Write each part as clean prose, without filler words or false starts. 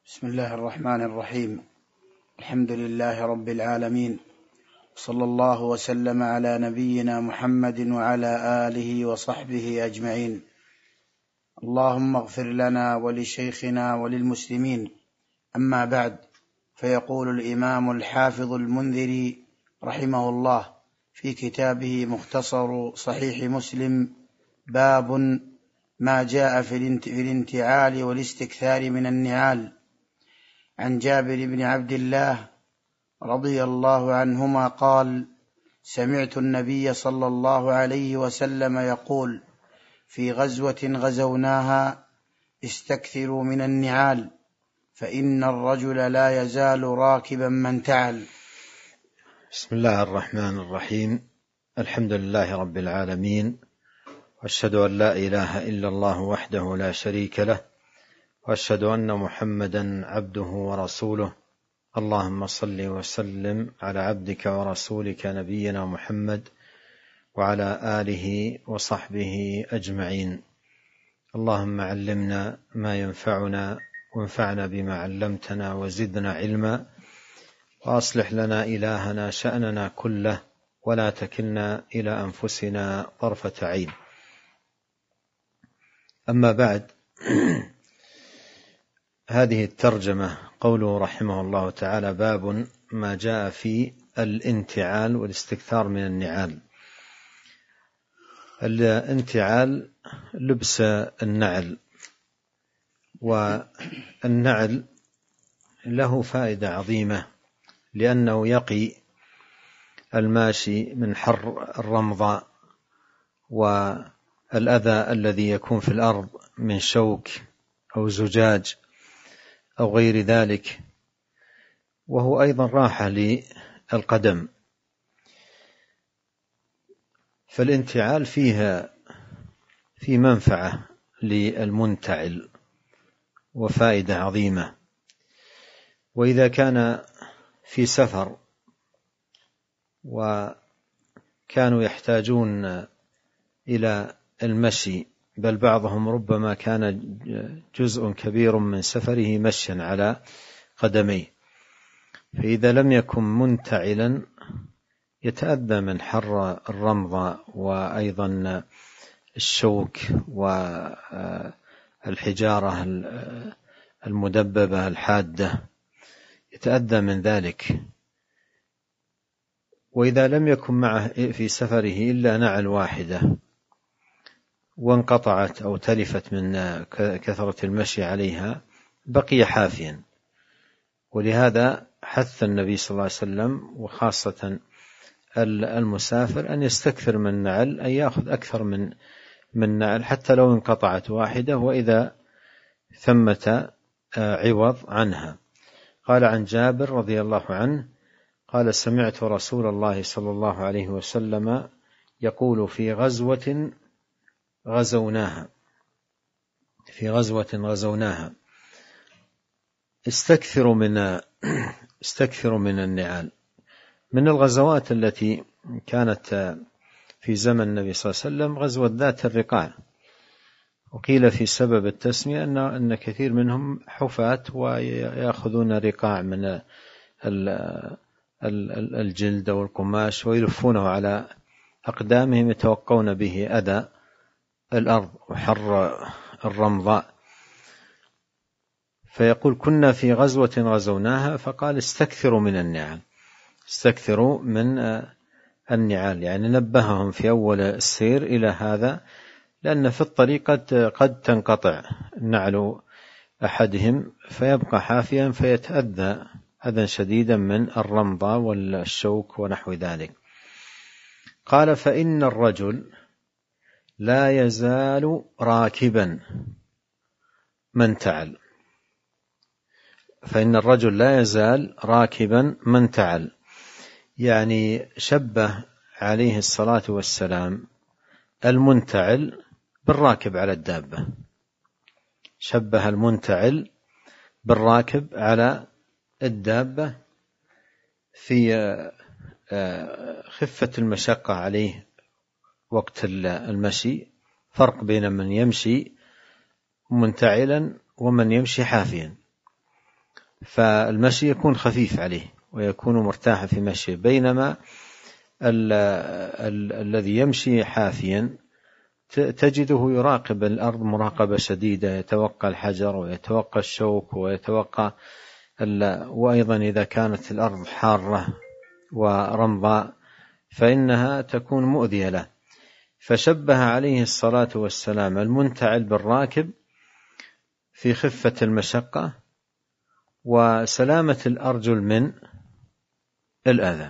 بسم الله الرحمن الرحيم. الحمد لله رب العالمين، صلى الله وسلم على نبينا محمد وعلى آله وصحبه أجمعين. اللهم اغفر لنا ولشيخنا وللمسلمين. أما بعد، فيقول الإمام الحافظ المنذري رحمه الله في كتابه مختصر صحيح مسلم: باب ما جاء في الانتعال والاستكثار من النعال. عن جابر بن عبد الله رضي الله عنهما قال: سمعت النبي صلى الله عليه وسلم يقول: في غزوة غزوناها استكثروا من النعال، فإن الرجل لا يزال راكبا ما انتعل. بسم الله الرحمن الرحيم. الحمد لله رب العالمين، وأشهد أن لا إله إلا الله وحده لا شريك له، وأشهد أن محمدا عبده ورسوله. اللهم صل وسلم على عبدك ورسولك نبينا محمد وعلى آله وصحبه أجمعين. اللهم علمنا ما ينفعنا، وانفعنا بما علمتنا، وزدنا علما، وأصلح لنا إلهنا شأننا كله، ولا تكلنا إلى أنفسنا طرفة عين. أما بعد، هذه الترجمة قوله رحمه الله تعالى: باب ما جاء في الانتعال والاستكثار من النعال. الانتعال لبس النعل، والنعل له فائدة عظيمة، لأنه يقي الماشي من حر الرمضاء والأذى الذي يكون في الأرض من شوك أو زجاج أو غير ذلك، وهو أيضا راحة للقدم. فالانتعال في منفعة للمنتعل وفائدة عظيمة. وإذا كان في سفر وكانوا يحتاجون إلى المشي، بل بعضهم ربما كان جزء كبير من سفره مشيا على قدميه، فإذا لم يكن منتعلا يتأذى من حر الرمضة وأيضا الشوك والحجارة المدببة الحادة، يتأذى من ذلك. وإذا لم يكن معه في سفره إلا نعل واحدة وانقطعت أو تلفت من كثرة المشي عليها، بقي حافيا. ولهذا حث النبي صلى الله عليه وسلم، وخاصة المسافر، أن يستكثر من النعل، أن يأخذ أكثر من نعل حتى لو انقطعت واحدة، وإذا ثمة عوض عنها. قال عن جابر رضي الله عنه قال: سمعت رسول الله صلى الله عليه وسلم يقول: في غزوة غزوناها استكثروا من النعال. من الغزوات التي كانت في زمن النبي صلى الله عليه وسلم غزوة ذات الرقاع، وقيل في سبب التسمية أن كثير منهم حفاة ويأخذون رقاع من الجلد والقماش ويلفونه على أقدامهم، يتوقون به أذى الأرض وحر الرمضاء. فيقول: كنا في غزوة غزوناها، فقال: استكثروا من النعال، استكثروا من النعال، يعني نبههم في أول السير إلى هذا، لأن في الطريق قد تنقطع نعل أحدهم فيبقى حافيا فيتأذى أذى شديدا من الرمضاء والشوك ونحو ذلك. قال: فإن الرجل لا يزال راكبا ما انتعل. فإن الرجل لا يزال راكبا ما انتعل، يعني شبه عليه الصلاة والسلام المنتعل بالراكب على الدابة، شبه المنتعل بالراكب على الدابة في خفة المشقة عليه وقت المشي. فرق بين من يمشي منتعلا ومن يمشي حافيا. فالمشي يكون خفيف عليه ويكون مرتاحا في مشيه، بينما الذي يمشي حافيا تجده يراقب الأرض مراقبة شديدة، يتوقع الحجر ويتوقع الشوك ويتوقع وأيضا إذا كانت الأرض حارة ورمضاء فإنها تكون مؤذية له. فشبه عليه الصلاة والسلام المنتعل بالراكب في خفة المشقة وسلامة الأرجل من الأذى،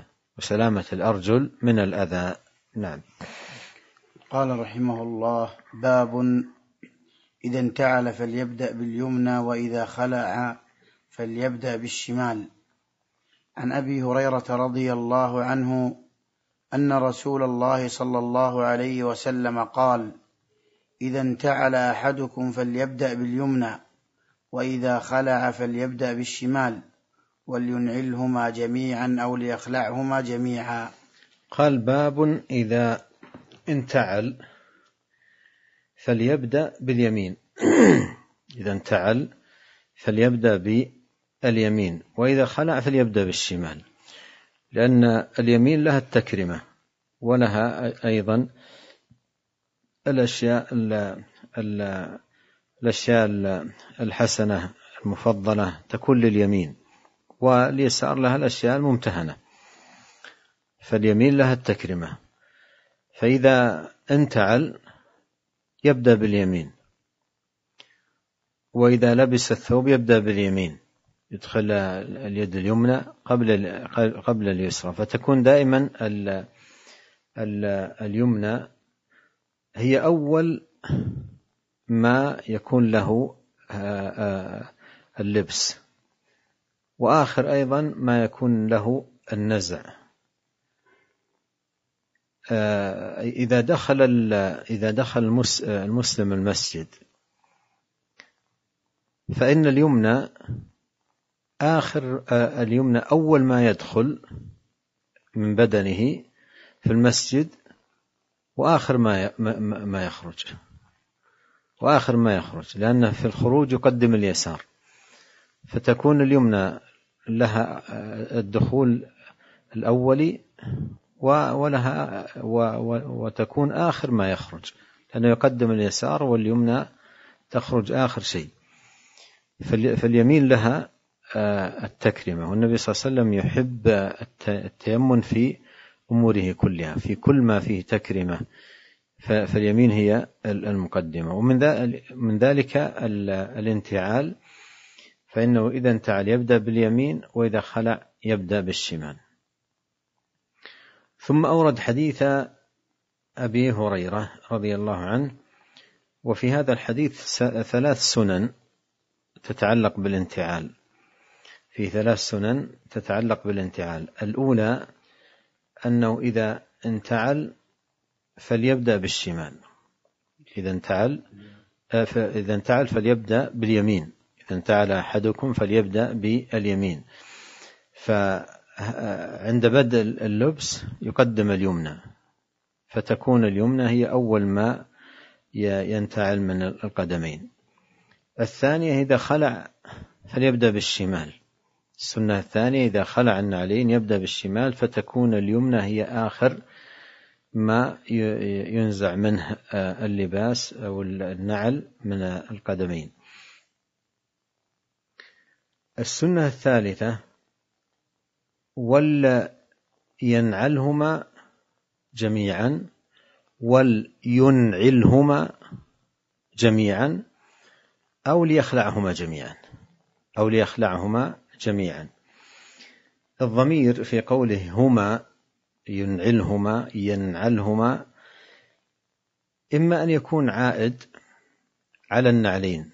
نعم. قال رحمه الله: باب إذا انتعل فليبدأ باليمنى، وإذا خلع فليبدأ بالشمال. عن أبي هريرة رضي الله عنه أن رسول الله صلى الله عليه وسلم قال: إذا انتعل أحدكم فليبدأ باليمنى، وإذا خلع فليبدأ بالشمال، ولينعلهما جميعا أو ليخلعهما جميعا. قال: باب إذا انتعل فليبدأ باليمين. إذا انتعل فليبدأ باليمين، وإذا خلع فليبدأ بالشمال، لأن اليمين لها التكرمة ولها أيضا الأشياء الحسنة المفضلة تكون لليمين، واليسار لها الأشياء الممتهنة، فاليمين لها التكرمة. فإذا انتعل يبدأ باليمين، وإذا لبس الثوب يبدأ باليمين، يدخل اليد اليمنى قبل اليسرى، فتكون دائما اليمنى هي أول ما يكون له اللبس، وآخر أيضا ما يكون له النزع. إذا دخل المسلم المسجد فإن اليمنى اليمنى أول ما يدخل من بدنه في المسجد، وآخر ما يخرج، لأنه في الخروج يقدم اليسار، فتكون اليمنى لها الدخول الأولي وتكون آخر ما يخرج، لأنه يقدم اليسار واليمنى تخرج آخر شيء. فاليمين لها التكرمة، والنبي صلى الله عليه وسلم يحب التيمن في أموره كلها، في كل ما فيه تكرمة، فاليمين هي المقدمة. ومن ذلك الانتعال، فإنه إذا انتعل يبدأ باليمين، وإذا خلع يبدأ بالشمال. ثم أورد حديث أبي هريرة رضي الله عنه، وفي هذا الحديث 3 سنن تتعلق بالانتعال، في 3 سنن تتعلق بالانتعال. الأولى أنه إذا انتعل فليبدأ بالشمال، إذا انتعل فليبدأ باليمين، إذا انتعل أحدكم فليبدأ باليمين، فعند بدء اللبس يقدم اليمنى، فتكون اليمنى هي أول ما ينتعل من القدمين. الثانية إذا خلع فليبدأ بالشمال، السنة الثانية إذا خلع النعلين يبدأ بالشمال، فتكون اليمنى هي آخر ما ينزع منه اللباس أو النعل من القدمين. السنة الثالثة ولينعلهما جميعا ولينعلهما جميعا أو ليخلعهما جميعا. الضمير في قوله هما، ينعلهما، ينعلهما، إما أن يكون عائد على النعلين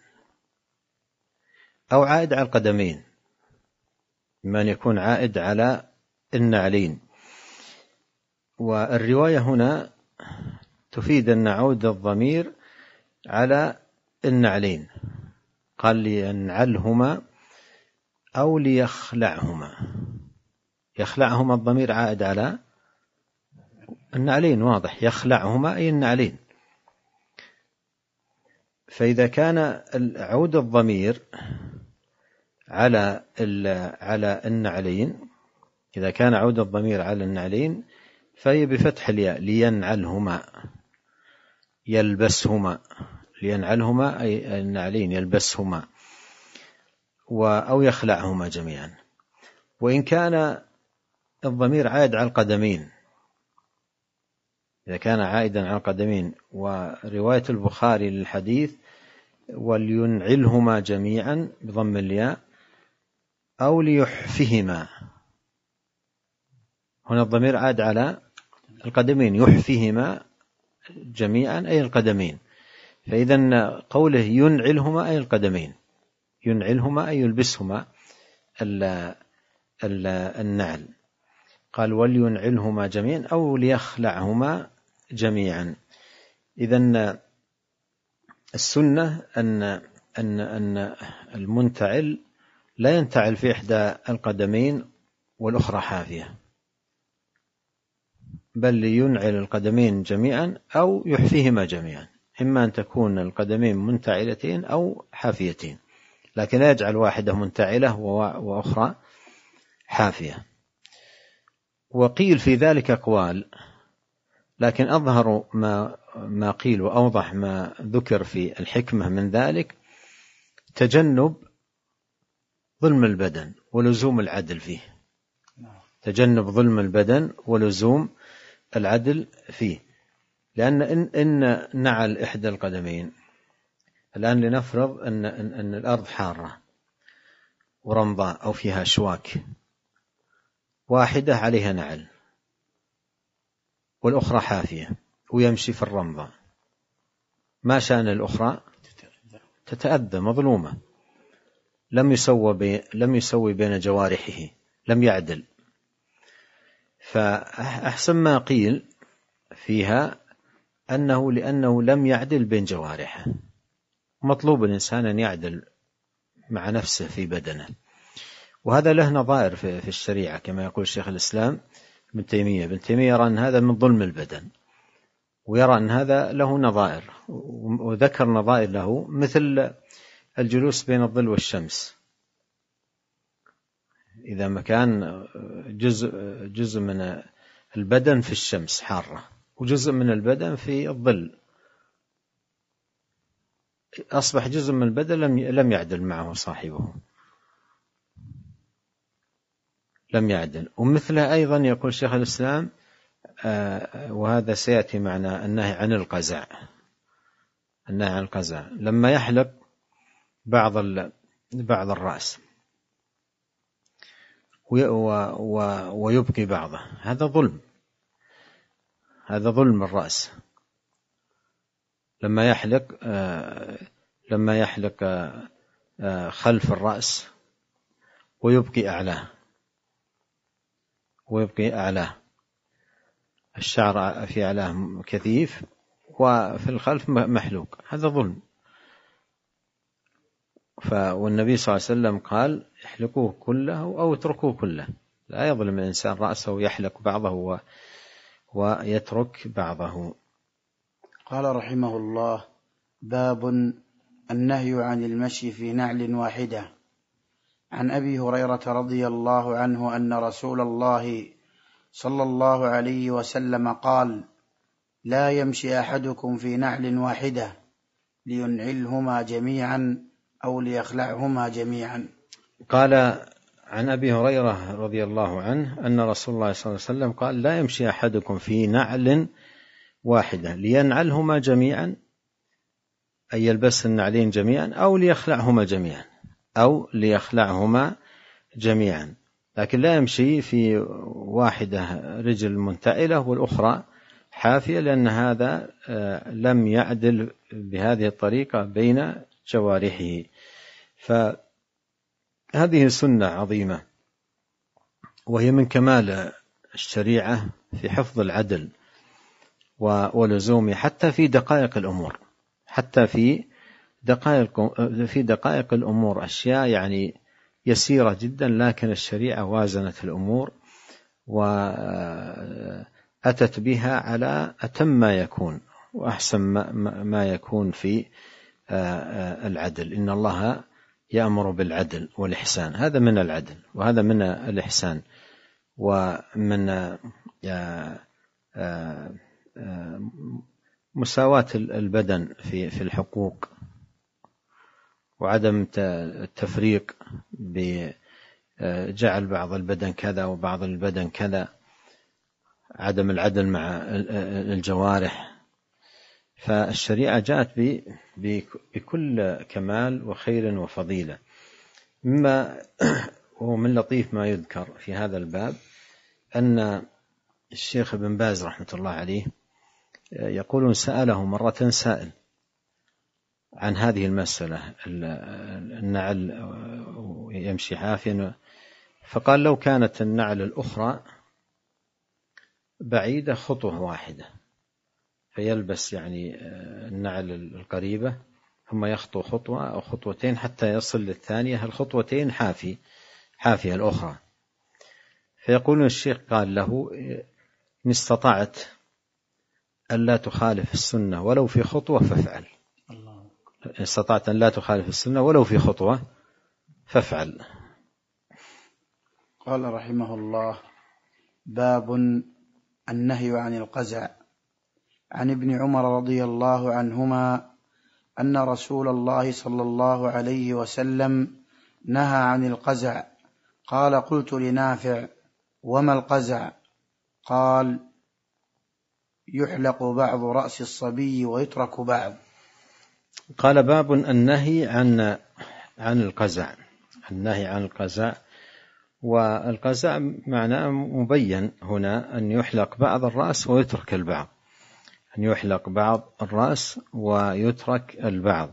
أو عائد على القدمين، إما أن يكون عائد على النعلين. والرواية هنا تفيد أن عود الضمير على النعلين، قال لينعلهما أو ليخلعهما. يخلعهما الضمير عائد على النعلين، واضح، يخلعهما أي النعلين. فإذا كان عود الضمير على النعلين، إذا كان عود الضمير على النعلين فهي بفتح الياء، لينعلهما يلبسهما، لينعلهما أي النعلين يلبسهما، أو يخلعهما جميعا. وإن كان الضمير عائد على القدمين، إذا كان عائدا على القدمين، ورواية البخاري للحديث ولينعلهما جميعا بضم الياء أو ليحفهما، هنا الضمير عاد على القدمين، يحفهما جميعا أي القدمين، فإذا قوله ينعلهما أي القدمين، ينعلهما أي يلبسهما النعل. قال ولينعلهما جميعا أو ليخلعهما جميعا. إذن السنة أن المنتعل لا ينتعل في إحدى القدمين والأخرى حافية، بل لينعل القدمين جميعا أو يحفيهما جميعا، إما أن تكون القدمين منتعلتين أو حافيتين، لكن لا يجعل واحدة منتعلة وأخرى حافية. وقيل في ذلك أقوال، لكن أظهر ما قيل وأوضح ما ذكر في الحكمة من ذلك تجنب ظلم البدن ولزوم العدل فيه، تجنب ظلم البدن ولزوم العدل فيه. لأن إن نعل إحدى القدمين، الآن لنفرض أن الأرض حارة ورمضاء أو فيها أشواك، واحدة عليها نعل والأخرى حافية ويمشي في الرمضاء، ما شأن الأخرى؟ تتأذى مظلومة، لم يسوي بين جوارحه، لم يعدل. فأحسن ما قيل فيها لأنه لم يعدل بين جوارحه، مطلوب الإنسان أن يعدل مع نفسه في بدنه، وهذا له نظائر في الشريعة كما يقول شيخ الإسلام ابن تيمية يرى أن هذا من ظلم البدن، ويرى أن هذا له نظائر، وذكر نظائر له مثل الجلوس بين الظل والشمس، إذا ما كان جزء من البدن في الشمس حارة وجزء من البدن في الظل، أصبح جزء من البدن لم يعدل معه صاحبه، لم يعدل. ومثله أيضا يقول شيخ الإسلام، وهذا سيأتي معنا، النهي عن القزع، النهي عن القزع لما يحلق بعض الرأس ويبقي بعضه، هذا ظلم، هذا ظلم الرأس. لما يحلق خلف الرأس ويبقي أعلاه، الشعر في أعلاه كثيف وفي الخلف محلوق، هذا ظلم. والنبي صلى الله عليه وسلم قال احلقوه كله أو اتركوه كله، لا يظلم الإنسان رأسه يحلق بعضه ويترك بعضه. قال رحمه الله: باب النهي عن المشي في نعل واحدة. عن أبي هريرة رضي الله عنه أن رسول الله صلى الله عليه وسلم قال: لا يمشي أحدكم في نعل واحدة لينعلهما جميعا أو ليخلعهما جميعا. قال عن أبي هريرة رضي الله عنه أن رسول الله صلى الله عليه وسلم قال: لا يمشي أحدكم في نعل واحدة لينعلهما جميعا، أي يلبس النعلين جميعا، أو ليخلعهما جميعا، لكن لا يمشي في واحدة رجل منتعلة والأخرى حافية، لأن هذا لم يعدل بهذه الطريقة بين جوارحه. فهذه سنة عظيمة، وهي من كمال الشريعة في حفظ العدل ولزومه حتى في دقائق الأمور، حتى في دقائق الأمور، أشياء يعني يسيرة جدا، لكن الشريعة وازنت الأمور وأتت بها على أتم ما يكون وأحسن ما يكون في العدل. إن الله يأمر بالعدل والإحسان، هذا من العدل وهذا من الإحسان ومن مساواة البدن في الحقوق، وعدم التفريق بجعل بعض البدن كذا وبعض البدن كذا، عدم العدل مع الجوارح. فالشريعة جاءت بكل كمال وخير وفضيلة. ومن لطيف ما يذكر في هذا الباب أن الشيخ ابن باز رحمة الله عليه يقولون سأله مرة سائل عن هذه المسألة، النعل يمشي حافيا، فقال لو كانت النعل الأخرى بعيدة خطوة واحدة، فيلبس يعني النعل القريبة ثم يخطو خطوة أو خطوتين حتى يصل للثانية، الخطوتين حافية الأخرى. فيقول الشيخ قال له إن استطعت ألا تخالف السنة ولو في خطوة فافعل. إن استطعت أن لا تخالف السنة ولو في خطوة فافعل. قال رحمه الله: باب النهي عن القزع. عن ابن عمر رضي الله عنهما أن رسول الله صلى الله عليه وسلم نهى عن القزع. قال: قلت لنافع: وما القزع؟ قال: يحلق بعض رأس الصبي ويترك بعض. قال: باب النهي عن القزع. النهي عن القزع، والقزع معناه مبين هنا أن يحلق بعض الرأس ويترك البعض، أن يحلق بعض الرأس ويترك البعض.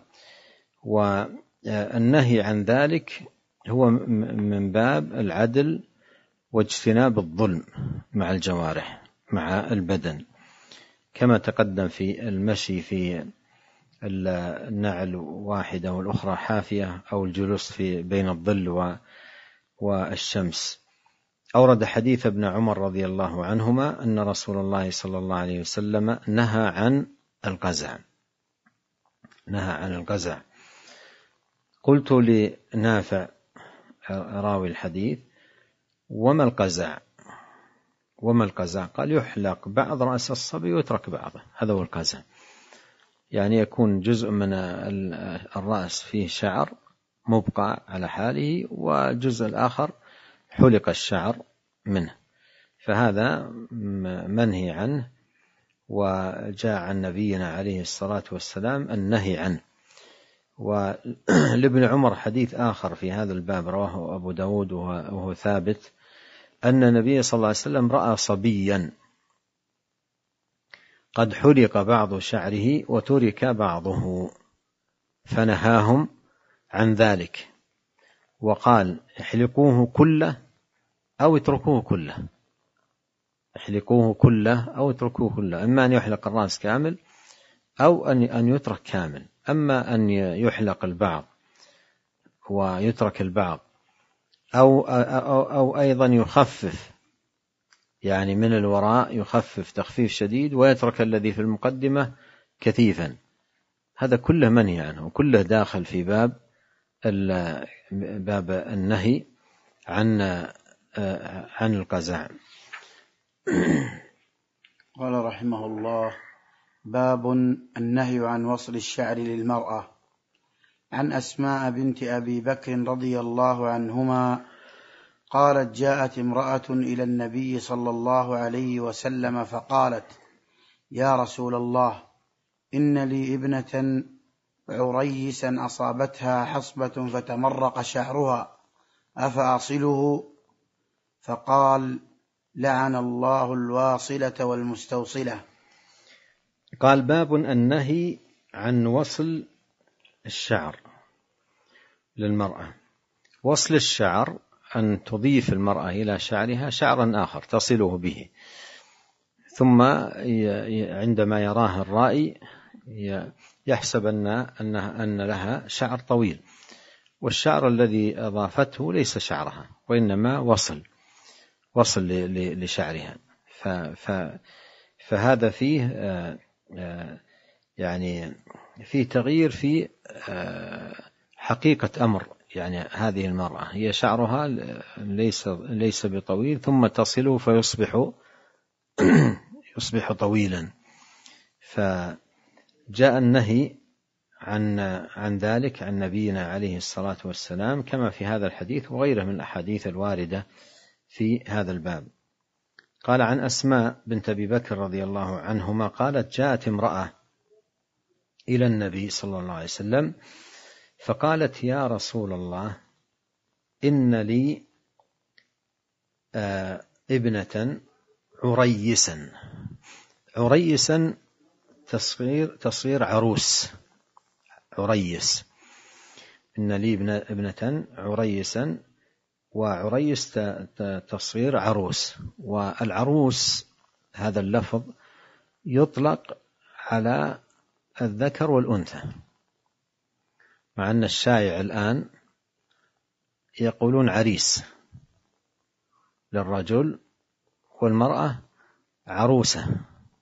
والنهي عن ذلك هو من باب العدل واجتناب الظلم مع الجوارح مع البدن، كما تقدم في المشي في النعل واحدة والأخرى حافية، أو الجلوس بين الظل والشمس. أورد حديث ابن عمر رضي الله عنهما أن رسول الله صلى الله عليه وسلم نهى عن القزع. نهى عن القزع. قلت لنافع راوي الحديث: وما القزع؟ وما القزع؟ قال: يحلق بعض رأس الصبي ويترك بعضه، هذا هو القزع. يعني يكون جزء من الرأس فيه شعر مبقى على حاله، والجزء الآخر حلق الشعر منه، فهذا منهي عنه، وجاء عن نبينا عليه الصلاة والسلام النهي عنه. ولابن عمر حديث آخر في هذا الباب رواه أبو داود وهو ثابت، أن النبي صلى الله عليه وسلم رأى صبيا قد حلق بعض شعره وترك بعضه فنهاهم عن ذلك، وقال: احلقوه كله أو اتركوه كله. احلقوه كله أو اتركوه كله، إما أن يحلق الرأس كامل أو أن يترك كامل. أما أن يحلق البعض ويترك البعض، أو أيضا يخفف، يعني من الوراء يخفف تخفيف شديد ويترك الذي في المقدمة كثيفا، هذا كله منهي عنه، وكله داخل في باب النهي عن القزع. قال رحمه الله: باب النهي عن وصل الشعر للمرأة. عن أسماء بنت أبي بكر رضي الله عنهما قالت: جاءت امرأة إلى النبي صلى الله عليه وسلم فقالت: يا رسول الله، إن لي ابنة عريسا أصابتها حصبة فتمرق شعرها، أفأصله؟ فقال: لعن الله الواصلة والمستوصلة. قال: باب النهي عن وصل الشعر للمرأة. وصل الشعر أن تضيف المرأة إلى شعرها شعرا آخر تصله به، ثم عندما يراه الرائي يحسب أن لها شعر طويل، والشعر الذي أضافته ليس شعرها، وإنما وصل لشعرها. فهذا فيه يعني فيه تغيير في حقيقة أمر يعني هذه المرأة هي شعرها ليس بطويل، ثم تصله فيصبح طويلا، فجاء النهي عن ذلك عن نبينا عليه الصلاة والسلام، كما في هذا الحديث وغيره من الأحاديث الواردة في هذا الباب. قال عن أسماء بنت أبي بكر رضي الله عنهما قالت: جاءت امرأة إلى النبي صلى الله عليه وسلم فقالت: يا رسول الله، إن لي ابنة عريسا تصغير عروس، عريس، إن لي ابنة عريسا، وعريس تصغير عروس. والعروس هذا اللفظ يطلق على الذكر والأنثى، مع أن الشائع الآن يقولون عريس للرجل والمرأة عروسة،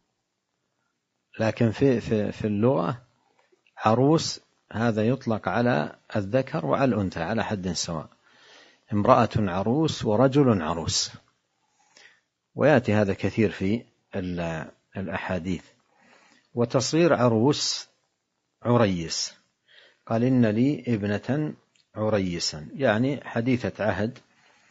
لكن في اللغة عروس هذا يطلق على الذكر وعلى الأنثى على حد سواء، امرأة عروس ورجل عروس، ويأتي هذا كثير في الأحاديث. وتصغير عروس عريس، قال: إن لي ابنة عريسا، يعني حديثة عهد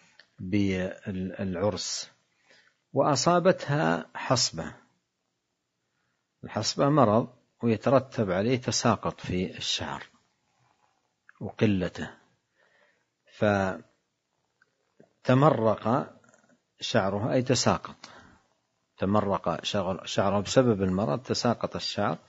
بالعرس، وأصابتها حصبة. الحصبة مرض ويترتب عليه تساقط في الشعر وقلته، فتمرق شعرها أي تساقط، تمرق شعرها بسبب المرض، تساقط الشعر.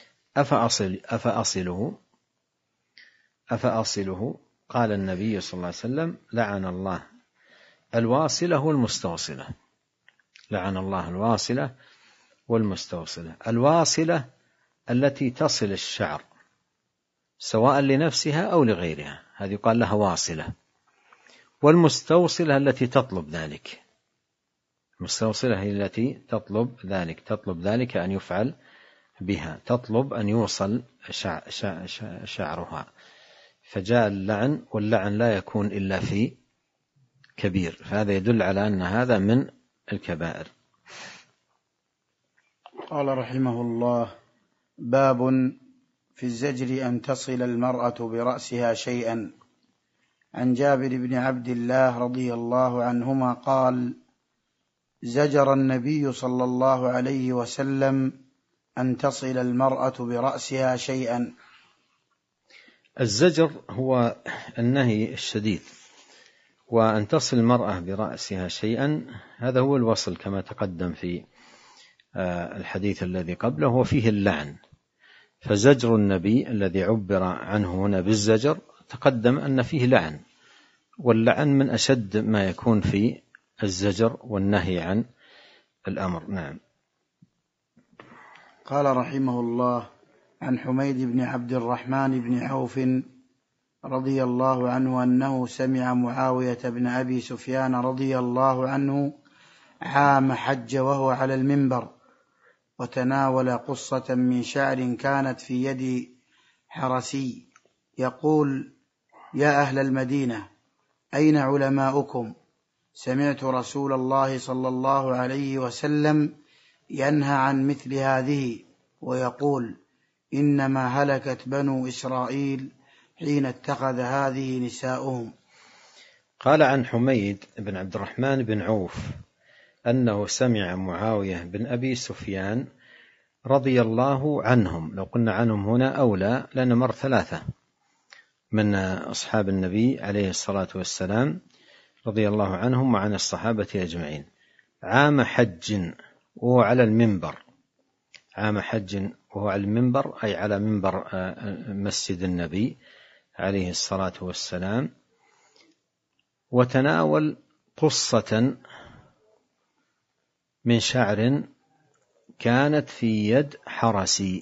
أفأصله؟ قال النبي صلى الله عليه وسلم: لعن الله الواصلة والمستوصلة. لعن الله الواصلة والمستوصلة. الواصلة التي تصل الشعر سواء لنفسها أو لغيرها، هذه يقال لها واصلة. والمستوصلة التي تطلب ذلك، المستوصلة هي التي تطلب ذلك أن يفعل بها، تطلب أن يوصل شعرها. فجاء اللعن، واللعن لا يكون إلا في كبير، فهذا يدل على أن هذا من الكبائر. قال رحمه الله: باب في الزجر أن تصل المرأة برأسها شيئا. عن جابر بن عبد الله رضي الله عنهما قال: زجر النبي صلى الله عليه وسلم أن تصل المرأة برأسها شيئا. الزجر هو النهي الشديد، وأن تصل المرأة برأسها شيئا هذا هو الوصل، كما تقدم في الحديث الذي قبله، وفيه اللعن. فزجر النبي الذي عبر عنه هنا بالزجر تقدم أن فيه لعن، واللعن من أشد ما يكون في الزجر والنهي عن الأمر. نعم. قال رحمه الله: عن حميد بن عبد الرحمن بن عوف رضي الله عنه أنه سمع معاوية بن أبي سفيان رضي الله عنه عام حج وهو على المنبر، وتناول قصة من شعر كانت في يد حرسي يقول: يا أهل المدينة، أين علماؤكم؟ سمعت رسول الله صلى الله عليه وسلم ينهى عن مثل هذه، ويقول: إنما هلكت بنو إسرائيل حين اتخذ هذه نساؤهم. قال عن حميد بن عبد الرحمن بن عوف أنه سمع معاوية بن أبي سفيان رضي الله عنهم، لو قلنا عنهم هنا أولى لأن مر ثلاثة من أصحاب النبي عليه الصلاة والسلام رضي الله عنهم وعن الصحابة أجمعين، عام حج وهو على المنبر. عام حج وهو على المنبر أي على منبر مسجد النبي عليه الصلاة والسلام، وتناول قصة من شعر كانت في يد حرسي.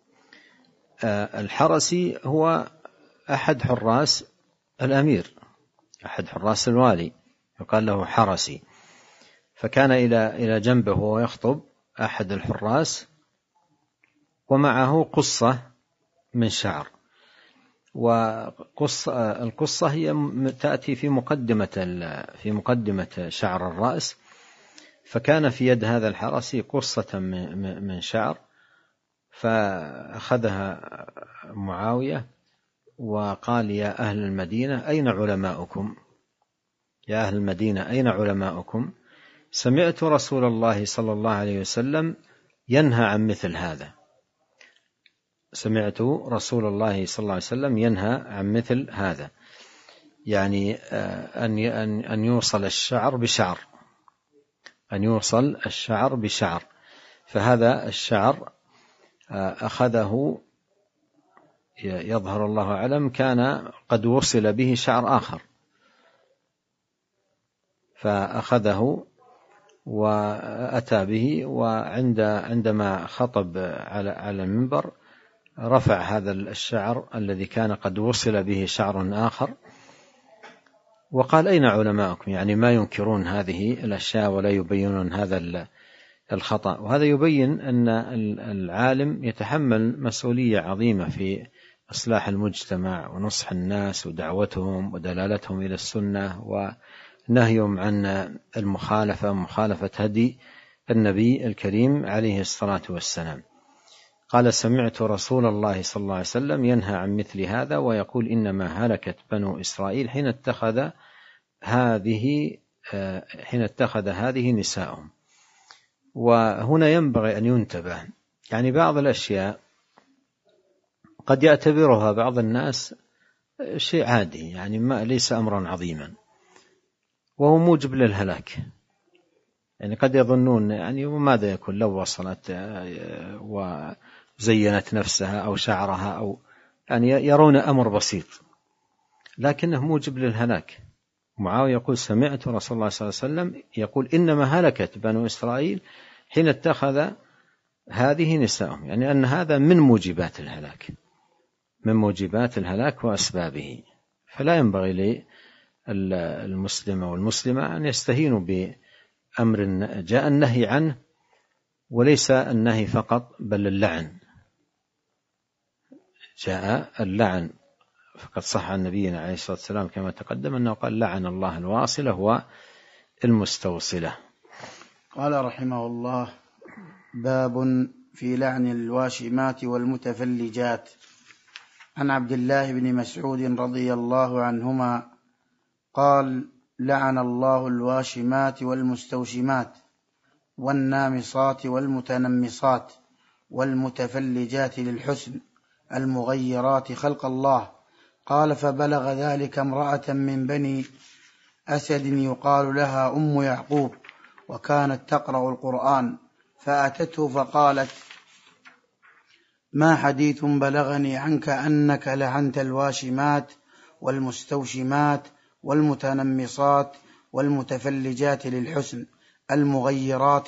الحرسي هو أحد حراس الأمير، أحد حراس الوالي، يقال له حرسي. فكان إلى جنبه وهو يخطب أحد الحراس ومعه قصة من شعر، والقصة هي تأتي في مقدمة شعر الرأس. فكان في يد هذا الحرسي قصة من شعر، فأخذها معاوية وقال: يا أهل المدينة أين علماؤكم؟ يا أهل المدينة أين علماؤكم؟ سمعت رسول الله صلى الله عليه وسلم ينهى عن مثل هذا. سمعت رسول الله صلى الله عليه وسلم ينهى عن مثل هذا، يعني أن يوصل الشعر بشعر، أن يوصل الشعر بشعر. فهذا الشعر أخذه يظهر الله أعلم كان قد وصل به شعر آخر، فأخذه وأتى به، وعندما خطب على المنبر رفع هذا الشعر الذي كان قد وصل به شعر آخر وقال: أين علماؤكم؟ يعني ما ينكرون هذه الأشياء ولا يبينون هذا الخطأ. وهذا يبين أن العالم يتحمل مسؤولية عظيمة في إصلاح المجتمع ونصح الناس ودعوتهم ودلالتهم إلى السنة ونهيهم عن مخالفة هدي النبي الكريم عليه الصلاة والسلام. قال: سمعت رسول الله صلى الله عليه وسلم ينهى عن مثل هذا ويقول: إنما هلكت بنو إسرائيل حين اتخذ هذه نساءهم. وهنا ينبغي أن ينتبه، يعني بعض الأشياء قد يعتبرها بعض الناس شيء عادي، يعني ليس أمرا عظيما، وهو موجب للهلاك. يعني قد يظنون يعني وماذا يكون لو وصلت وزينت نفسها أو شعرها، أو يعني يرون أمر بسيط لكنه موجب للهلاك. معاوية يقول: سمعت رسول الله صلى الله عليه وسلم يقول: إنما هلكت بنو إسرائيل حين اتخذ هذه نساءهم، يعني أن هذا من موجبات الهلاك وأسبابه. فلا ينبغي للمسلم والمسلمة أن يستهينوا بأمر جاء النهي عنه، وليس النهي فقط بل اللعن، جاء اللعن. فقد صح عن نبينا عليه الصلاة والسلام كما تقدم أنه قال: لعن الله الواصلة والمستوصلة. قال رحمه الله: باب في لعن الواشمات والمتفلجات. عن عبد الله بن مسعود رضي الله عنهما قال: لعن الله الواشمات والمستوشمات والنامصات والمتنمصات والمتفلجات للحسن المغيرات خلق الله. قال: فبلغ ذلك امرأة من بني أسد يقال لها أم يعقوب، وكانت تقرأ القرآن، فأتته فقالت: ما حديث بلغني عنك أنك لعنت الواشمات والمستوشمات والمتنمصات والمتفلجات للحسن المغيرات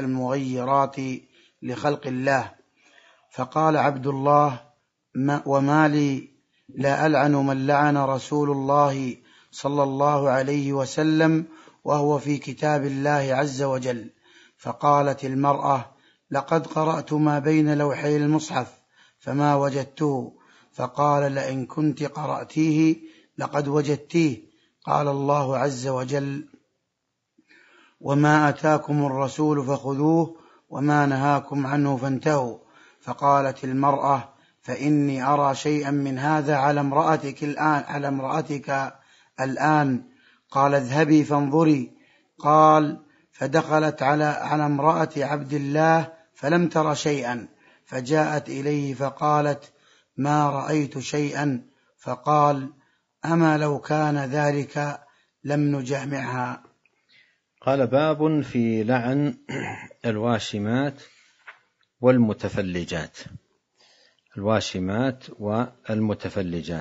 لخلق الله. فقال عبد الله: وما لي لا ألعن من لعن رسول الله صلى الله عليه وسلم وهو في كتاب الله عز وجل. فقالت المرأة: لقد قرأت ما بين لوحي المصحف فما وجدته. فقال: لئن كنت قرأتيه لقد وجدتيه. قال الله عز وجل: وما أتاكم الرسول فخذوه وما نهاكم عنه فانتهوا. فقالت المرأة: فإني أرى شيئا من هذا على امرأتك الآن. قال: اذهبي فانظري. قال: فدخلت على امرأة عبد الله فلم تر شيئا، فجاءت إليه فقالت: ما رأيت شيئا. فقال: أما لو كان ذلك لم نجامعها. قال: باب في لعن الواشمات والمتفلجات. الواشمات والمتفلجات.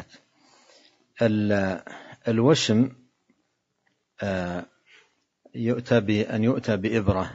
الوشم يؤتى بإبرة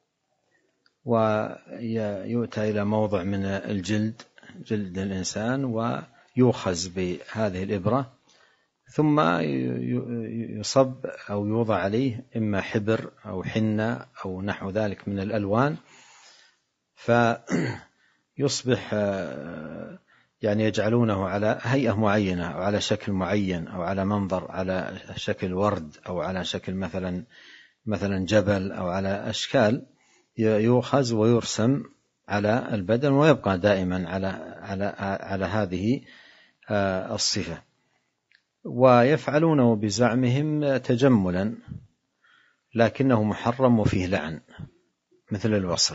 ويؤتى إلى موضع من جلد الإنسان ويؤخذ بهذه الإبرة، ثم يصب أو يوضع عليه إما حبر أو حنة أو نحو ذلك من الألوان، فيصبح يعني يجعلونه على هيئة معينة أو على شكل معين أو على منظر، على شكل ورد أو على شكل مثلا جبل أو على أشكال، يؤخذ ويرسم على البدن ويبقى دائما على هذه الصفة. ويفعلونه بزعمهم تجملا، لكنه محرم وفيه لعن مثل الوصل،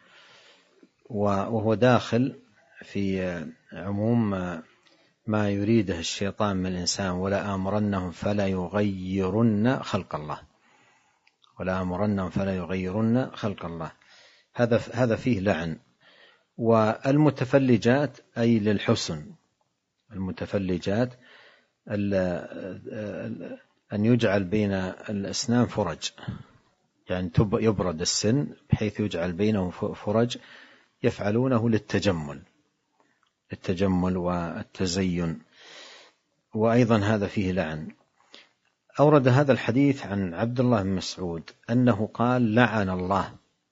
وهو داخل في عموم ما يريده الشيطان من الإنسان: ولا آمرنهم فلا يغيرن خلق الله، ولا آمرنهم فلا يغيرن خلق الله، هذا فيه لعن. والمتفلجات أي للحسن، المتفلجات أن يجعل بين الأسنان فرج، يعني يبرد السن بحيث يجعل بينه فرج، يفعلونه للتجمل والتزين، وأيضا هذا فيه لعن. أورد هذا الحديث عن عبد الله بن مسعود أنه قال: لعن الله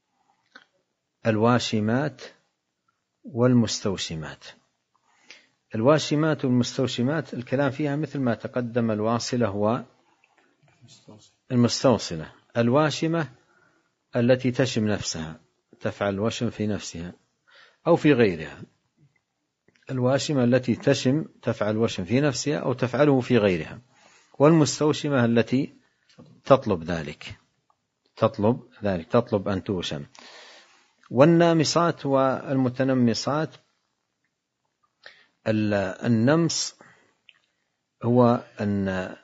الواشمات والمستوشمات. الواشمات والمستوشمات الكلام فيها مثل ما تقدم، الواصلة والمستوصلة. الواشمة التي تشم نفسها، تفعل الوشم في نفسها أو في غيرها. الواشمة التي تفعل الوشم في نفسها أو تفعله في غيرها. والمستوشمة التي تطلب ذلك، تطلب أن توشم. والنامصات والمتنمصات، النمص هو أن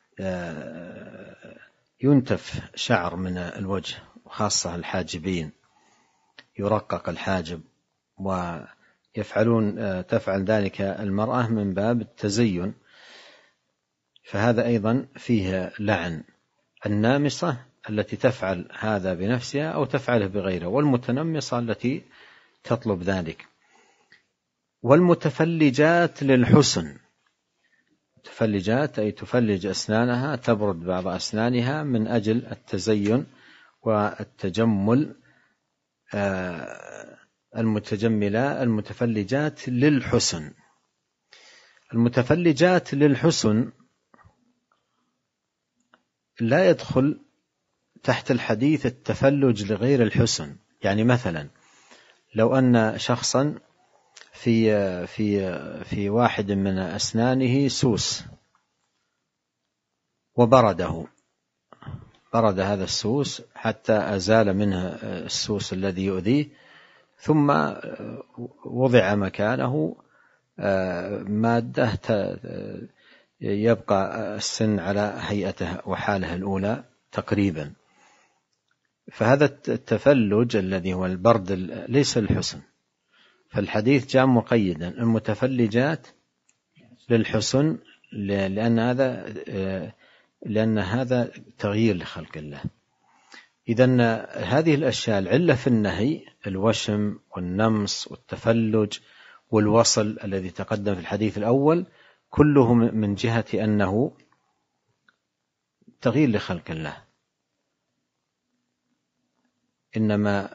ينتف شعر من الوجه، وخاصة الحاجبين، يرقق الحاجب، تفعل ذلك المرأة من باب التزين، فهذا أيضا فيه لعن. النامصة التي تفعل هذا بنفسها أو تفعله بغيرها، والمتنمصة التي تطلب ذلك. والمتفلجات للحسن، متفلجات أي تفلج أسنانها، تبرد بعض أسنانها من أجل التزين والتجمل. المتفلجات للحسن. المتفلجات للحسن لا يدخل تحت الحديث التفلج لغير الحسن. يعني مثلا لو أن شخصا في واحد من أسنانه سوس برد هذا السوس حتى أزال منه السوس الذي يؤذيه، ثم وضع مكانه مادة يبقى السن على هيئته وحاله الأولى تقريبا. فهذا التفلج الذي هو البرد ليس الحسن، فالحديث جاء مقيدا: المتفلجات للحسن، لأن هذا تغيير لخلق الله. إذن هذه الأشياء العلة في النهي: الوشم والنمص والتفلج والوصل الذي تقدم في الحديث الأول، كله من جهة أنه تغيير لخلق الله. إنما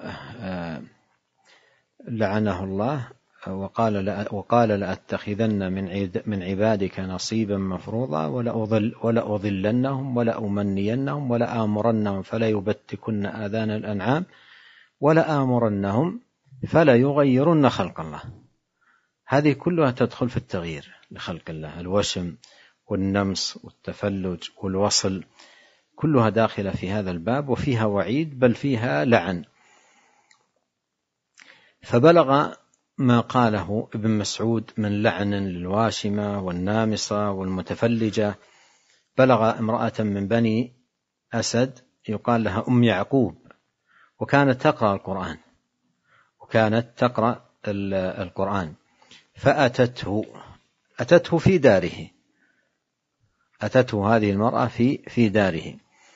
لعنه الله وقال لأتخذن من عبادك نصيبا مفروضا ولأضلنهم ولأمنينهم ولآمرنهم فلا يبتكن آذان الأنعام ولآمرنهم فلا يغيرن خلق الله. هذه كلها تدخل في التغيير لخلق الله: الوشم والنمس والتفلج والوصل، كلها داخلة في هذا الباب، وفيها وعيد بل فيها لعن. فبلغ ما قاله ابن مسعود من لعن للواشمة والنامصة والمتفلجة، بلغ امرأة من بني أسد يقال لها أم يعقوب، وكانت تقرأ القرآن، فأتته في داره، أتته هذه المرأة في داره.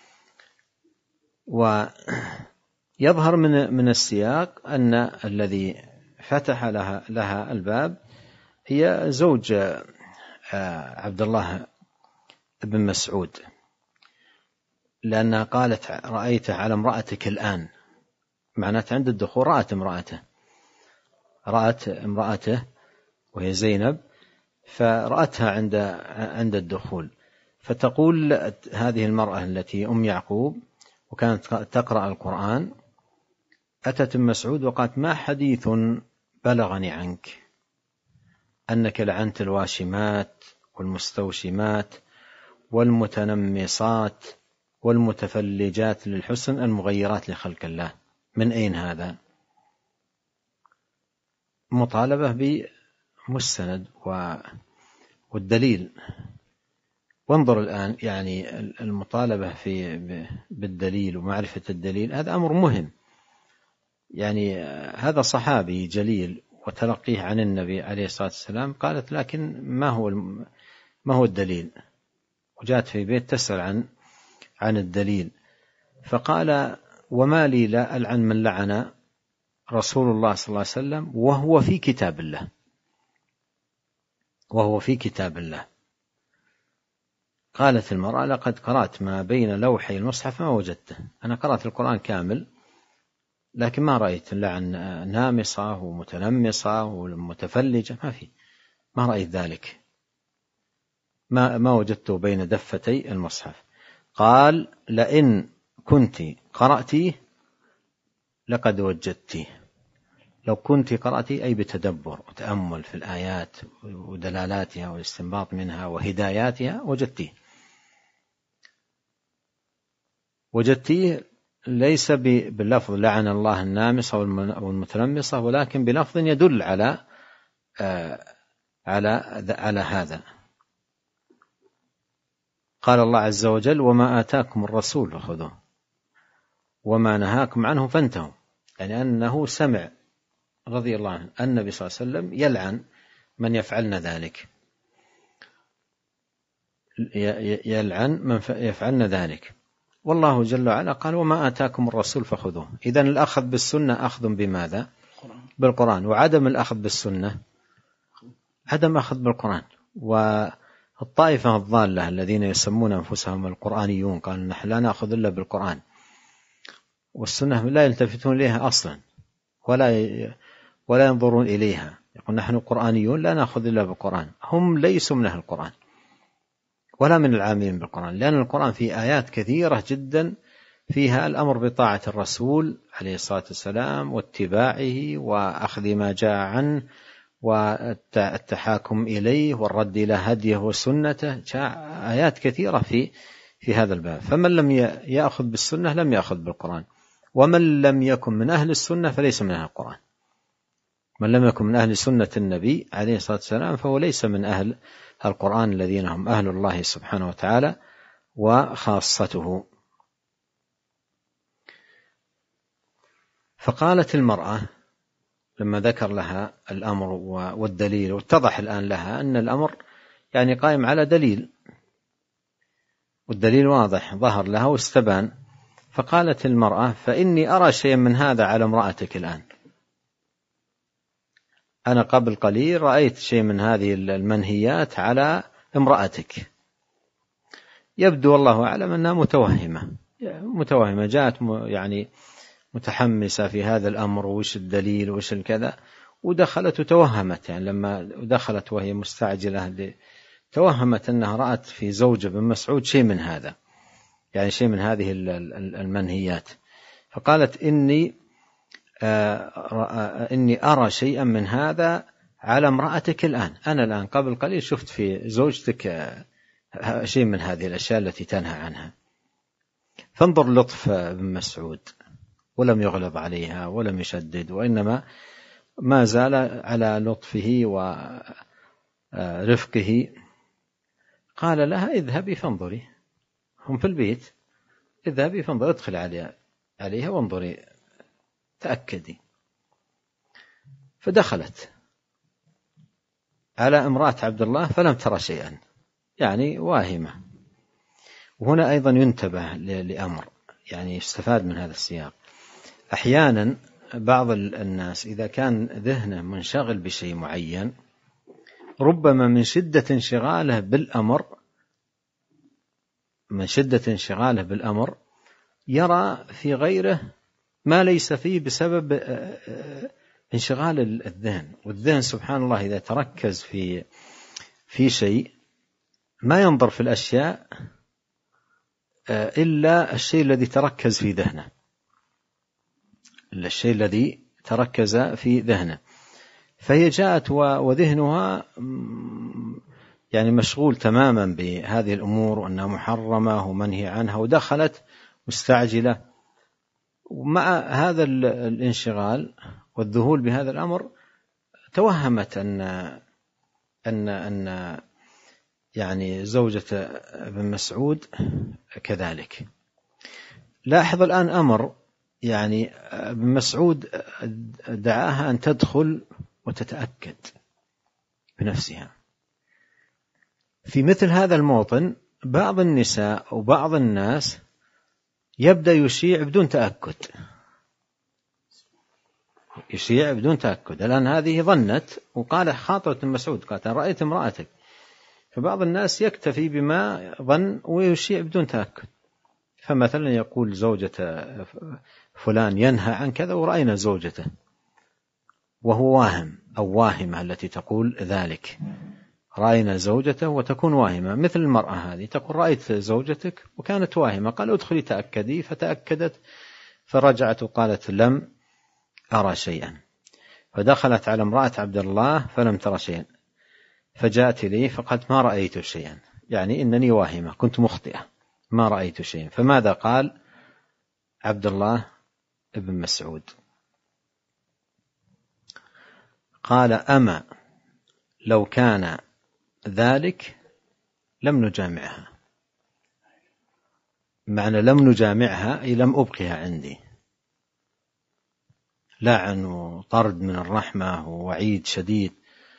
ويظهر من السياق أن الذي فتح لها الباب هي زوج عبد الله بن مسعود، لأنها قالت: رأيته على امرأتك الآن، معناته عند الدخول رأت امرأته وهي زينب، فرأتها عند الدخول، فتقول هذه المرأة التي أم يعقوب وكانت تقرأ القرآن، أتت ابن مسعود وقالت: ما حديث بلغني عنك أنك لعنت الواشمات والمستوشمات والمتنمصات والمتفلجات للحسن المغيرات لخلق الله. من أين هذا؟ مطالبة بمستند والدليل. وانظر الآن، يعني المطالبة بالدليل ومعرفة الدليل هذا أمر مهم. يعني هذا صحابي جليل وتلقيه عن النبي عليه الصلاة والسلام، قالت: لكن ما هو الدليل؟ وجاءت في بيت تسأل عن الدليل، فقال: وما لي لا ألعن من لعن رسول الله صلى الله عليه وسلم وهو في كتاب الله، وهو في كتاب الله. قالت المرأة: لقد قرأت ما بين لوحي المصحف ما وجدته. أنا قرأت القرآن كامل لكن ما رأيت لعن نامصة ومتنمصة ومتفلجة، ما رأيت ذلك، ما وجدته بين دفتي المصحف. قال: لئن كنت قرأتيه لقد وجدتيه. لو كنت قرأتي أي بتدبر وتأمل في الآيات ودلالاتها والاستنباط منها وهداياتها وجدتيه ليس باللفظ لعن الله النامصة والمتنمصة، ولكن بلفظ يدل على هذا. قال الله عز وجل: وما آتاكم الرسول فخذوه وما نهاكم عنه فانتهوا. يعني أنه سمع رضي الله عنه النبي صلى الله عليه وسلم يلعن من يفعلن ذلك، يلعن من يفعلن ذلك. والله جل وعلا قال: وما آتاكم الرسول فخذوه. إذن الأخذ بالسنة أخذ بماذا؟ بالقرآن. وعدم الأخذ بالسنة عدم أخذ بالقرآن. والطائفة الضالة الذين يسمون أنفسهم القرآنيون قالوا: نحن لا نأخذ إلا بالقرآن والسنة، لا يلتفتون إليها أصلا ولا ينظرون إليها، يقول: نحن قرآنيون لا نأخذ إلا بالقرآن. هم ليسوا من أهل القرآن ولا من العاملين بالقرآن، لأن القرآن فيه آيات كثيرة جدا فيها الأمر بطاعة الرسول عليه الصلاة والسلام واتباعه وأخذ ما جاء عنه والتحاكم إليه والرد إلى هديه وسنته. آيات كثيرة في هذا الباب. فمن لم يأخذ بالسنة لم يأخذ بالقرآن، ومن لم يكن من أهل السنة فليس من أهل القرآن. من لم يكن من أهل سنة النبي عليه الصلاة والسلام فهو ليس من أهل القرآن الذين هم أهل الله سبحانه وتعالى وخاصته. فقالت المرأة لما ذكر لها الأمر والدليل، واتضح الآن لها أن الأمر يعني قائم على دليل، والدليل واضح ظهر لها واستبان. فقالت المرأة: فإني أرى شيئا من هذا على امرأتك الآن. أنا قبل قليل رأيت شيء من هذه المنهيات على امرأتك. يبدو والله أعلم أنها متوهمة جاءت يعني متحمسة في هذا الأمر، وش الدليل وش الكذا، ودخلت وتوهمت. يعني لما دخلت وهي مستعجلة توهمت أنها رأت في زوج ابن مسعود شيء من هذا، يعني شيء من هذه المنهيات. فقالت: إني أرى شيئا من هذا على امرأتك الآن. أنا الآن قبل قليل شفت في زوجتك شيء من هذه الأشياء التي تنهى عنها. فانظر لطف ابن مسعود، ولم يغلظ عليها ولم يشدد، وإنما ما زال على لطفه ورفقه. قال لها: اذهبي فانظري، هم في البيت، اذهبي فانظري، ادخل عليها وانظري تأكدي. فدخلت على امرأة عبد الله فلم ترى شيئا، يعني واهمة. وهنا أيضا ينتبه لأمر يعني يستفاد من هذا السياق. أحيانا بعض الناس إذا كان ذهنه منشغل بشيء معين، ربما من شدة انشغاله بالأمر يرى في غيره ما ليس فيه بسبب انشغال الذهن. والذهن سبحان الله إذا تركز في شيء ما ينظر في الأشياء إلا الشيء الذي تركز في ذهنه، الشيء الذي تركز في ذهنه. فهي جاءت وذهنها يعني مشغول تماما بهذه الأمور وأنها محرمة ومنهي عنها، ودخلت مستعجلة. ومع هذا الانشغال والذهول بهذا الأمر توهمت أن يعني زوجة ابن مسعود كذلك. لاحظ الآن أمر، يعني ابن مسعود دعاها أن تدخل وتتأكد بنفسها. في مثل هذا الموطن بعض النساء وبعض الناس يبدأ يشيع بدون تأكد، يشيع بدون تأكد. الآن هذه ظنت وقال خاطرة ابن مسعود، قالت رأيت امرأتك. فبعض الناس يكتفي بما ظن ويشيع بدون تأكد. فمثلا يقول زوجة فلان ينهى عن كذا ورأينا زوجته، وهو واهم أو واهمة التي تقول ذلك، رأينا زوجته وتكون واهمة. مثل المرأة هذه تقول رأيت زوجتك وكانت واهمة، قال ادخلي تأكدي، فتأكدت فرجعت وقالت لم أرى شيئا. فدخلت على امرأة عبد الله فلم ترى شيئا، فجاءت إليه فقالت ما رأيت شيئا، يعني إنني واهمة كنت مخطئة ما رأيت شيئا. فماذا قال عبد الله ابن مسعود؟ قال أما لو كان ذلك لم نجامعها. معنى لم نجامعها أي لم أبقها عندي. لعن وطرد من الرحمة ووعيد شديد،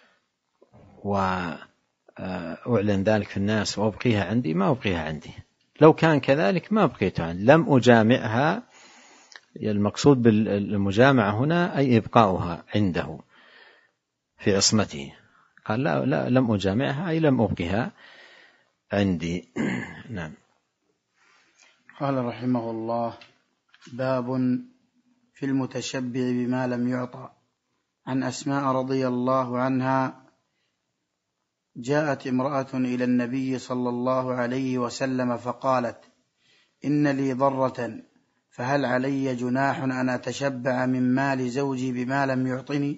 وأعلن ذلك في الناس وأبقيها عندي، ما أبقيها عندي. لو كان كذلك ما أبقيتها عندي، لم أجامعها. المقصود بالمجامعة هنا أي إبقاؤها عنده في عصمته. قال لا لم أجامعها أي لم أبقها عندي. نعم. قال رحمه الله: باب في المتشبع بما لم يعطى. عن أسماء رضي الله عنها جاءت امرأة إلى النبي صلى الله عليه وسلم فقالت: إن لي ضرة فهل علي جناح أن أتشبع من مال زوجي بما لم يعطني؟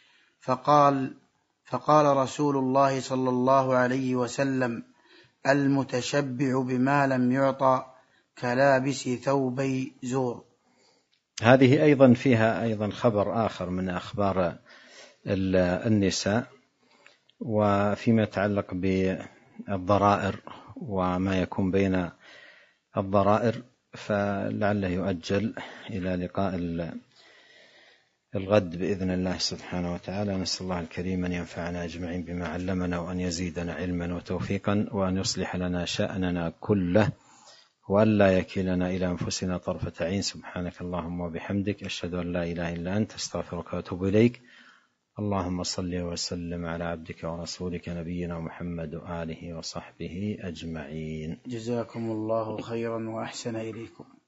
فقال رسول الله صلى الله عليه وسلم: المتشبع بما لم يعطى كلابس ثوبي زور. هذه أيضا فيها أيضا خبر آخر من أخبار النساء، وفيما يتعلق بالضرائر وما يكون بين الضرائر، فلعله يؤجل إلى لقاء الغد بإذن الله سبحانه وتعالى. نسأل الله الكريم أن ينفعنا أجمعين بما علمنا، وأن يزيدنا علما وتوفيقا، وأن يصلح لنا شأننا كله، وأن لا يكلنا إلى أنفسنا طرفة عين. سبحانك اللهم وبحمدك، أشهد أن لا إله إلا أنت، أستغفرك وأتوب إليك. اللهم صل وسلم على عبدك ورسولك نبينا محمد وآله وصحبه أجمعين. جزاكم الله خيرا وأحسن إليكم.